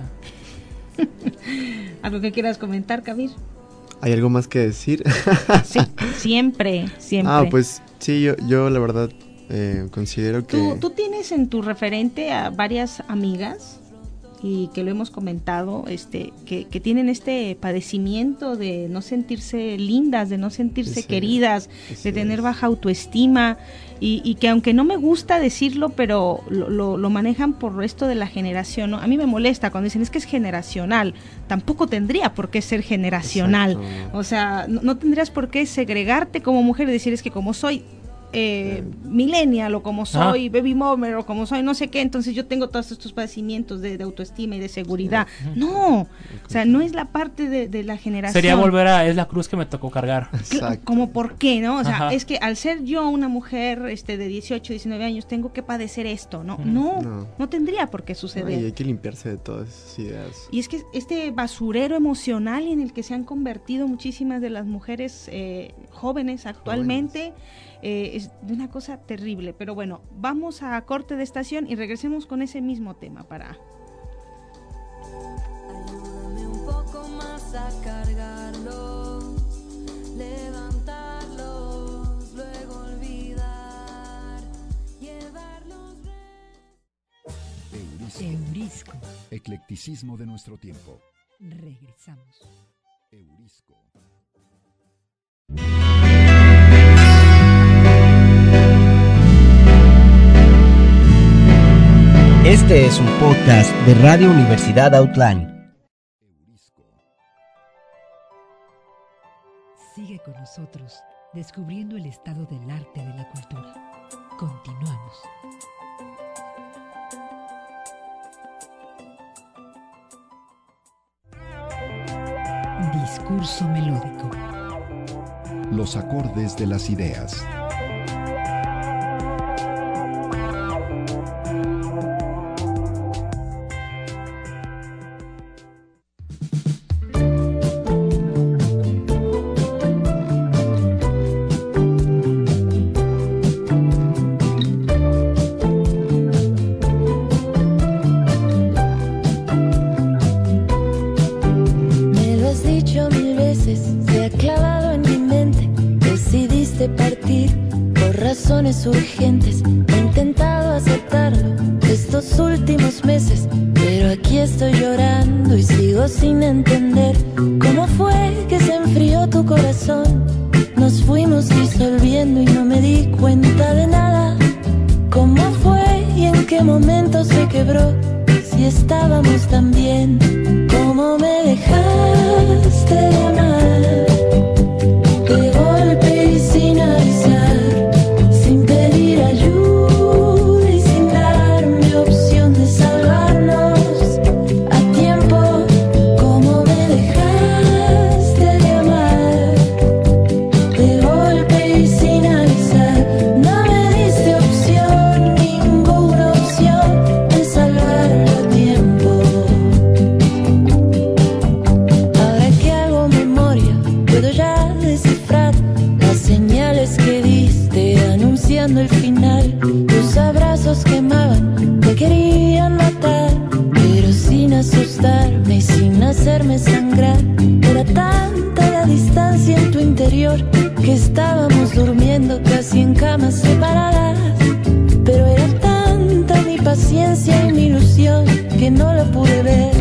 S5: ¿Algo que quieras comentar, Kabir?
S6: ¿Hay algo más que decir?
S5: Sí, siempre, siempre.
S6: Ah, pues sí, yo, yo la verdad eh, considero que...
S5: ¿Tú, tú tienes en tu referente a varias amigas, y que lo hemos comentado, este, que, que tienen este padecimiento de no sentirse lindas, de no sentirse sí, queridas, sí, de tener baja autoestima, y, y que aunque no me gusta decirlo, pero lo, lo, lo manejan por esto de la generación, ¿no? A mí me molesta cuando dicen es que es generacional. Tampoco tendría por qué ser generacional. Exacto. O sea, no, no tendrías por qué segregarte como mujer y decir es que como soy Eh, millennial, o como soy ah. baby boomer, o como soy no sé qué, entonces yo tengo todos estos padecimientos de, de autoestima y de seguridad. No, o sea, no es la parte de, de la generación.
S7: Sería volver a, es la cruz que me tocó cargar.
S5: Exacto. Como por qué, ¿no? O sea, Ajá. es que al ser yo una mujer este de dieciocho, diecinueve años, tengo que padecer esto, ¿no? Mm. No, no, no tendría por qué suceder.
S6: No, y hay que limpiarse de todas esas ideas.
S5: Y es que este basurero emocional en el que se han convertido muchísimas de las mujeres eh, jóvenes actualmente, jóvenes. Eh, es de una cosa terrible, pero bueno, vamos a corte de estación y regresemos con ese mismo tema para...
S8: Ayúdame un poco más a cargarlos.
S2: eclecticismo de nuestro tiempo.
S3: Regresamos.
S2: Eurisco.
S1: Este es un podcast de Radio Universidad Autlán.
S3: Sigue con nosotros, descubriendo el estado del arte de la cultura. Continuamos. Discurso melódico.
S2: Los acordes de las ideas.
S8: Urgentes, he intentado aceptarlo estos últimos meses, pero aquí estoy llorando y sigo sin entender cómo fue que se enfrió tu corazón. Nos fuimos disolviendo y no me di cuenta de nada. ¿Cómo fue y en qué momento se quebró? Si estábamos tan bien, ¿cómo me dejaste de amar? De golpe y sin avisar, sin pedir ayuda y sin darme opción de salvarnos a tiempo. ¿Cómo me dejaste de amar? De golpe y sin avisar, no me diste opción, ninguna opción de salvarlo a tiempo. Ahora que hago memoria, puedo ya descifrar las señales que diste anunciando el final. Tus abrazos quemaban, me querían matar, pero sin asustarme y sin hacerme sangrar. Era tanta la distancia en tu interior que estábamos durmiendo casi en camas separadas. Pero era tanta mi paciencia y mi ilusión que no lo pude ver.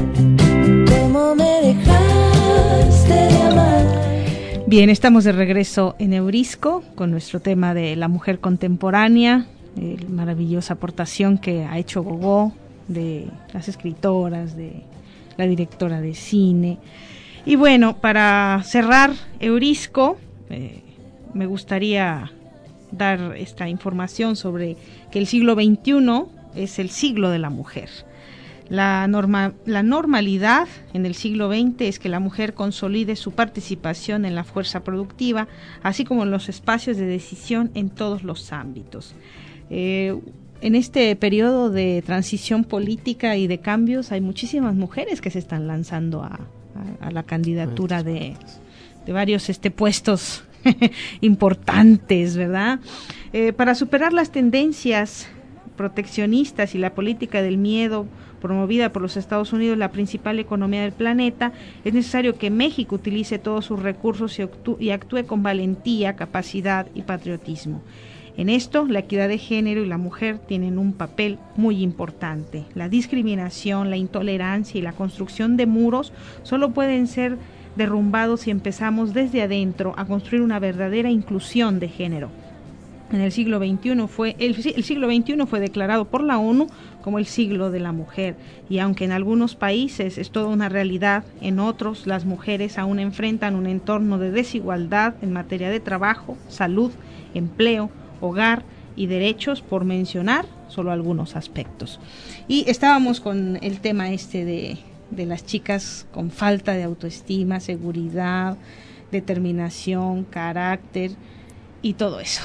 S8: ¿Cómo me dejaste de amar?
S5: Bien, estamos de regreso en Eurisco con nuestro tema de la mujer contemporánea, eh, maravillosa aportación que ha hecho Gogó, de las escritoras, de la directora de cine. Y bueno, para cerrar Eurisco, eh, me gustaría dar esta información sobre que el siglo veintiuno es el siglo de la mujer. La, norma, la normalidad en el siglo veinte es que la mujer consolide su participación en la fuerza productiva, así como en los espacios de decisión en todos los ámbitos. Eh, en este periodo de transición política y de cambios hay muchísimas mujeres que se están lanzando a, a, a la candidatura de, de varios este, puestos importantes, ¿verdad? Eh, para superar las tendencias proteccionistas y la política del miedo promovida por los Estados Unidos, la principal economía del planeta, es necesario que México utilice todos sus recursos y, actú- y actúe con valentía, capacidad y patriotismo. En esto, la equidad de género y la mujer tienen un papel muy importante. La discriminación, la intolerancia y la construcción de muros solo pueden ser derrumbados si empezamos desde adentro a construir una verdadera inclusión de género. En el siglo veintiuno fue el, el siglo veintiuno fue declarado por la ONU como el siglo de la mujer, y aunque en algunos países es toda una realidad, en otros las mujeres aún enfrentan un entorno de desigualdad en materia de trabajo, salud, empleo, hogar y derechos, por mencionar solo algunos aspectos. Y estábamos con el tema este de, de las chicas con falta de autoestima, seguridad, determinación, carácter y todo eso.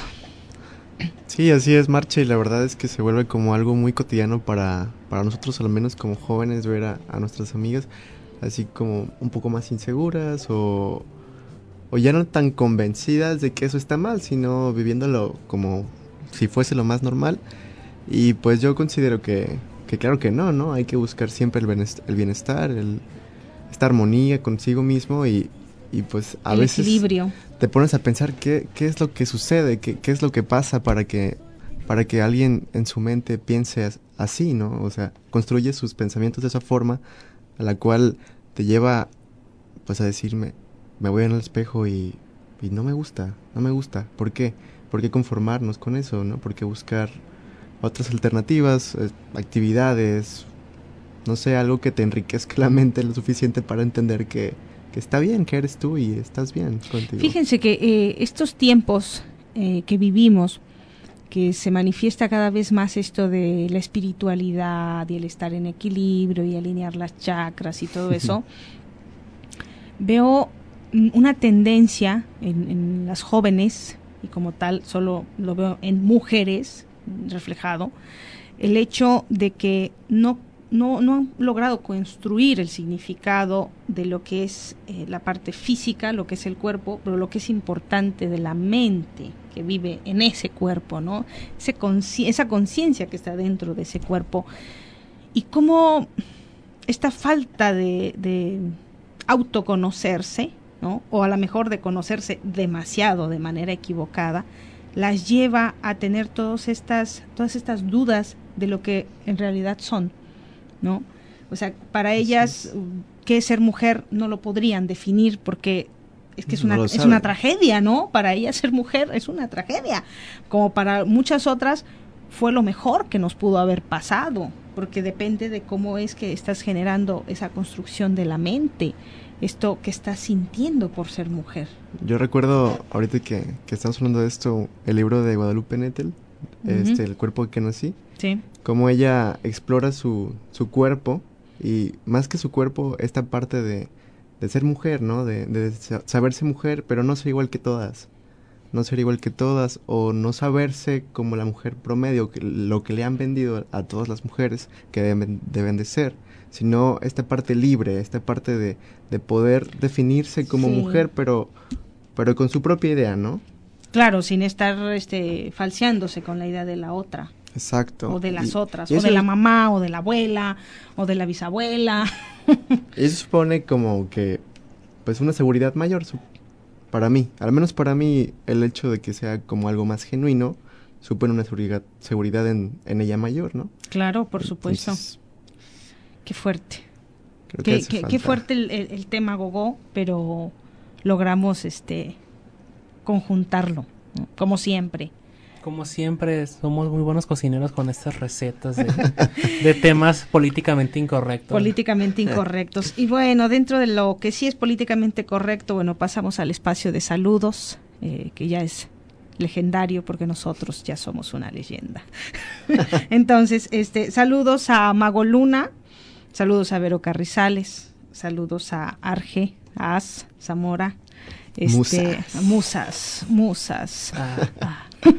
S6: Sí, así es, Marcha, y la verdad es que se vuelve como algo muy cotidiano para, para nosotros, al menos como jóvenes, ver a, a nuestras amigas así como un poco más inseguras o, o ya no tan convencidas de que eso está mal, sino viviéndolo como si fuese lo más normal. Y pues yo considero que, que claro que no, ¿no? Hay que buscar siempre el bienestar, el bienestar, el, esta armonía consigo mismo y, y pues a
S5: el
S6: veces
S5: equilibrio.
S6: Te pones a pensar qué, qué es lo que sucede, qué, qué es lo que pasa para que, para que alguien en su mente piense así, ¿no? O sea, construye sus pensamientos de esa forma a la cual te lleva, pues, a decirme, me voy en el espejo y, y no me gusta, no me gusta. ¿Por qué? ¿Por qué conformarnos con eso, no? ¿Por qué buscar otras alternativas, eh, actividades, no sé, algo que te enriquezca la mente lo suficiente para entender que, que está bien, que eres tú y estás bien contigo?
S5: Fíjense que eh, estos tiempos eh, que vivimos, que se manifiesta cada vez más esto de la espiritualidad y el estar en equilibrio y alinear las chakras y todo eso, veo una tendencia en, en las jóvenes, y como tal solo lo veo en mujeres reflejado, el hecho de que no, no, no han logrado construir el significado de lo que es eh, la parte física, lo que es el cuerpo, pero lo que es importante de la mente que vive en ese cuerpo, ¿no? Ese consci- esa conciencia que está dentro de ese cuerpo, y cómo esta falta de, de autoconocerse, ¿no? O a lo mejor de conocerse demasiado de manera equivocada, las lleva a tener todas estas, todas estas dudas de lo que en realidad son, ¿no? O sea, para ellas, ¿qué es ser mujer? No lo podrían definir porque es que es una,
S6: No lo
S5: es
S6: saben.
S5: una tragedia, ¿no? Para ellas ser mujer es una tragedia. Como para muchas otras fue lo mejor que nos pudo haber pasado, porque depende de cómo es que estás generando esa construcción de la mente, esto que estás sintiendo por ser mujer.
S6: Yo recuerdo, ahorita que, que estamos hablando de esto, el libro de Guadalupe Nettel, uh-huh. este, El cuerpo que nací,
S5: sí.
S6: Cómo ella explora su, su cuerpo, y más que su cuerpo, esta parte de, de ser mujer, ¿no? De, de saberse mujer, pero no ser igual que todas, no ser igual que todas, o no saberse como la mujer promedio, que, lo que le han vendido a todas las mujeres que deben, deben de ser, sino esta parte libre, esta parte de, de poder definirse como
S5: sí.
S6: mujer, pero, pero con su propia idea, ¿no?
S5: Claro, sin estar este, falseándose con la idea de la otra.
S6: Exacto.
S5: O de las
S6: y,
S5: otras,
S6: y
S5: o de la
S6: es,
S5: mamá, o de la abuela, o de la bisabuela.
S6: Eso supone como que, pues, una seguridad mayor, su, para mí, al menos para mí, el hecho de que sea como algo más genuino, supone una seguridad, seguridad en, en ella mayor, ¿no?
S5: Claro, por supuesto. Entonces, qué fuerte. Qué, qué, qué fuerte el, el, el tema Gogó, pero logramos este conjuntarlo, ¿no? Como siempre.
S7: Como siempre, somos muy buenos cocineros con estas recetas de, de temas políticamente incorrectos.
S5: Políticamente incorrectos. Y bueno, dentro de lo que sí es políticamente correcto, bueno, pasamos al espacio de saludos, eh, que ya es legendario porque nosotros ya somos una leyenda. Entonces, este, saludos a Mago Luna, saludos a Vero Carrizales, saludos a Arge, a As, Zamora, este, musas, musas, musas. Ah. Ah.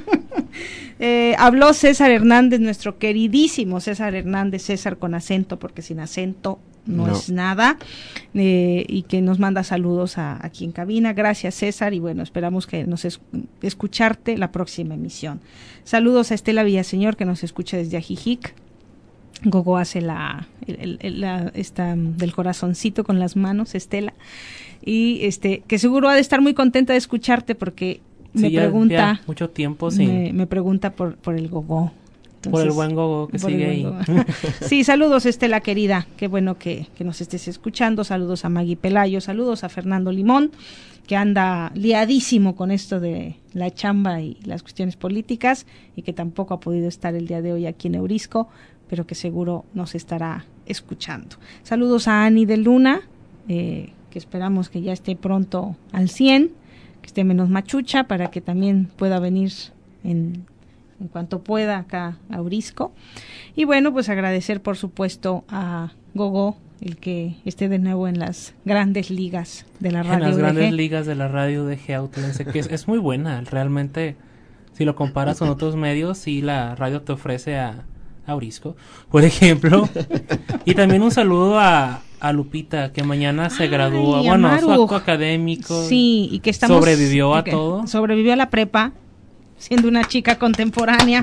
S5: eh, habló César Hernández, nuestro queridísimo César Hernández, César con acento, porque sin acento no, no. es nada, eh, y que nos manda saludos a, aquí en cabina. Gracias, César, y bueno, esperamos que nos es, escucharte la próxima emisión. Saludos a Estela Villaseñor, que nos escucha desde Ajijic. Gogo hace la, el, el, la esta del corazoncito con las manos, Estela, y este que seguro ha de estar muy contenta de escucharte porque
S7: sí,
S5: me
S7: ya,
S5: pregunta
S7: ya mucho tiempo sí.
S5: me, me pregunta por por el Gogo. Entonces,
S7: por el buen Gogo que sigue ahí.
S5: Sí, saludos Estela querida, qué bueno que, que nos estés escuchando. Saludos a Maggie Pelayo, saludos a Fernando Limón, que anda liadísimo con esto de la chamba y las cuestiones políticas y que tampoco ha podido estar el día de hoy aquí en Eurisco, pero que seguro nos estará escuchando. Saludos a Ani de Luna, eh, que esperamos que ya esté pronto al cien, que esté menos machucha para que también pueda venir en, en cuanto pueda acá a Eurisco. Y bueno, pues agradecer por supuesto a Gogo, el que esté de nuevo en las grandes ligas de la radio.
S7: En las
S5: U D G.
S7: Grandes ligas de la radio U D G Autlense, que es, es muy buena, realmente, si lo comparas con otros medios, sí la radio te ofrece a Aurisco, por ejemplo. Y también un saludo a, a Lupita, que mañana se graduó,
S5: Ay,
S7: bueno,
S5: Amaru.
S7: su acto académico.
S5: Sí, y que estamos...
S7: Sobrevivió a
S5: que
S7: todo.
S5: Sobrevivió a la prepa, siendo una chica contemporánea.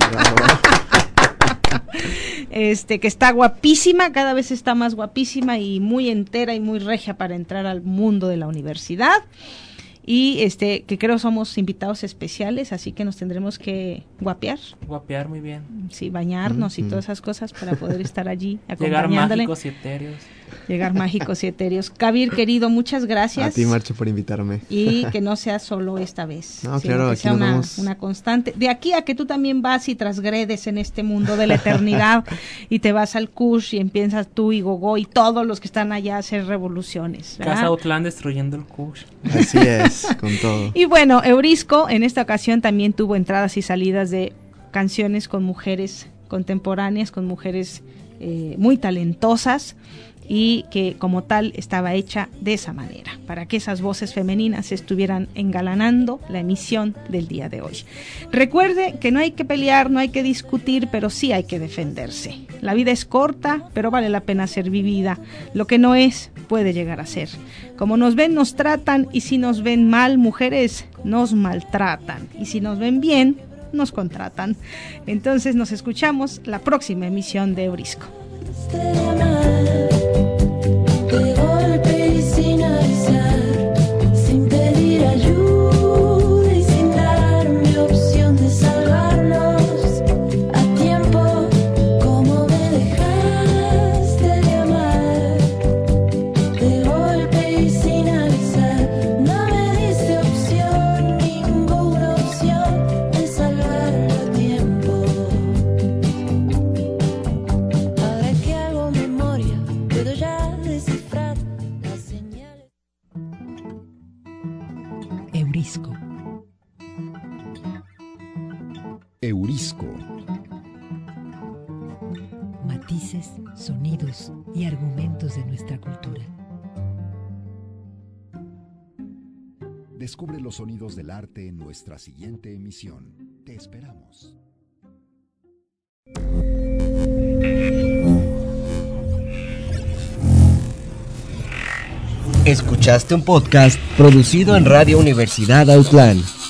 S5: Este, que está guapísima, cada vez está más guapísima y muy entera y muy regia para entrar al mundo de la universidad. y este que creo somos invitados especiales, así que nos tendremos que guapear.
S7: Guapear muy bien.
S5: Sí, bañarnos
S6: Mm-hmm.
S5: y todas esas cosas para poder estar allí
S7: Llegar
S5: acompañándole.
S7: mágicos y etéreos.
S5: Llegar mágicos y etéreos. Kabir, querido, muchas gracias.
S6: A ti, Marche, por invitarme.
S5: Y que no sea solo esta vez,
S6: No,
S5: sino
S6: claro,
S5: que
S6: aquí
S5: sea
S6: nos
S5: una,
S6: vamos.
S5: una constante. De aquí a que tú también vas y transgredes en este mundo de la eternidad y te vas al Kush y empiezas tú y Gogó y todos los que están allá a hacer revoluciones, ¿verdad?
S7: Casa Autlán destruyendo el Kush.
S6: Así es, con todo.
S5: Y bueno, Eurisco en esta ocasión también tuvo entradas y salidas de canciones con mujeres contemporáneas, con mujeres eh, muy talentosas, y que como tal estaba hecha de esa manera, para que esas voces femeninas estuvieran engalanando la emisión del día de hoy. Recuerde que no hay que pelear, no hay que discutir, pero sí hay que defenderse. La vida es corta, pero vale la pena ser vivida. Lo que no es, puede llegar a ser. Como nos ven, nos tratan, y si nos ven mal, mujeres, nos maltratan. Y si nos ven bien, nos contratan. Entonces nos escuchamos la próxima emisión de Eurisco.
S8: De golpe y sin avisar, sin pedir ayuda y sin darme opción de salvarnos a tiempo, como me dejaste de amar. De golpe y sin avisar, no me diste opción, ninguna opción de salvarlo a tiempo. Ahora que hago memoria, puedo ya descifrar las señales.
S3: Eurisco.
S2: Eurisco.
S3: Matices, sonidos y argumentos de nuestra cultura.
S2: Descubre los sonidos del arte en nuestra siguiente emisión. Te esperamos.
S1: Escuchaste un podcast producido en Radio Universidad Autlán.